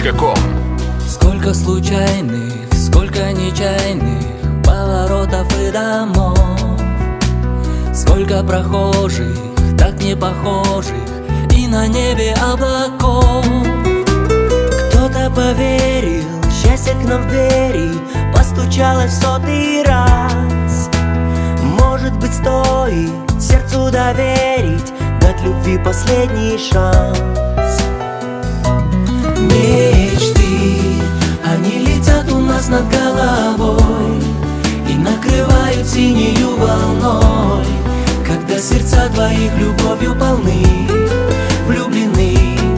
podster.com. Сколько случайных, сколько нечаянных поворотов и домов, сколько прохожих, так не похожих, и на небе облаков. Кто-то поверил, счастье к нам в двери постучалось в 100-й раз. Может быть, стоит сердцу доверить, дать любви последний шанс. Мечты, они летят у нас над головой и накрывают синею волной, когда сердца двоих любовью полны, влюблены.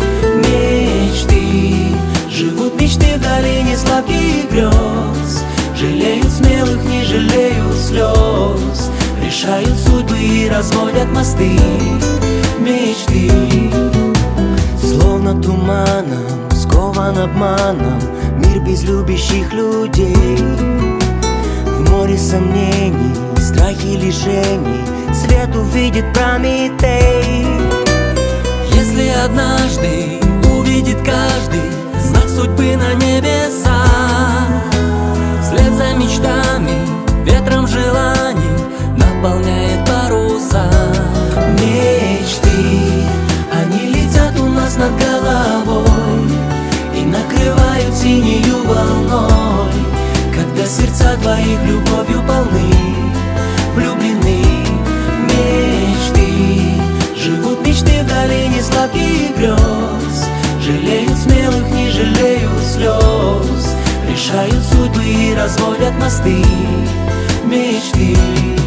Мечты, живут мечты в долине сладких грез, жалеют смелых, не жалеют слез, решают судьбы и разводят мосты. Мечты, словно туманом, скован обманом, мир без любящих людей. В море сомнений, страхи, лишений свет увидит Прометей. Если однажды увидит каждый знак судьбы на небесах, вслед за мечтами, ветром желаний наполняет паруса. Мечты, они летят у нас над головой и накрывают синею волной, когда сердца двоих любовью полны, влюблены. Мечты, живут мечты в долине сладких грез, жалеют смелых, не жалеют слез, решают судьбы и разводят мосты. Мечты.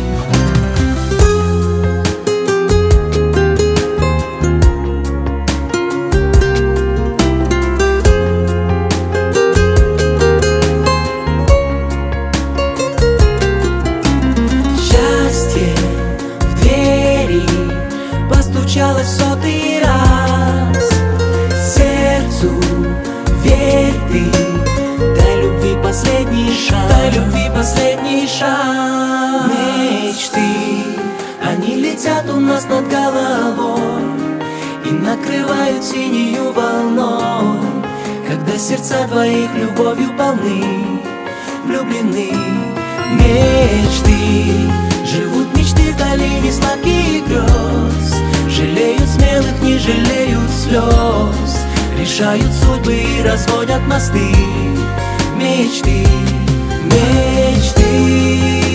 Постучалась в 100-й раз. Сердцу верь ты, дай любви последний шанс, дай любви последний шанс. Мечты, они летят у нас над головой и накрывают синею волной, когда сердца двоих любовью полны, влюблены. Мечты, живут мечты в долине сладких грез, жалеют смелых, не жалеют слез, решают судьбы и разводят мосты. Мечты, мечты.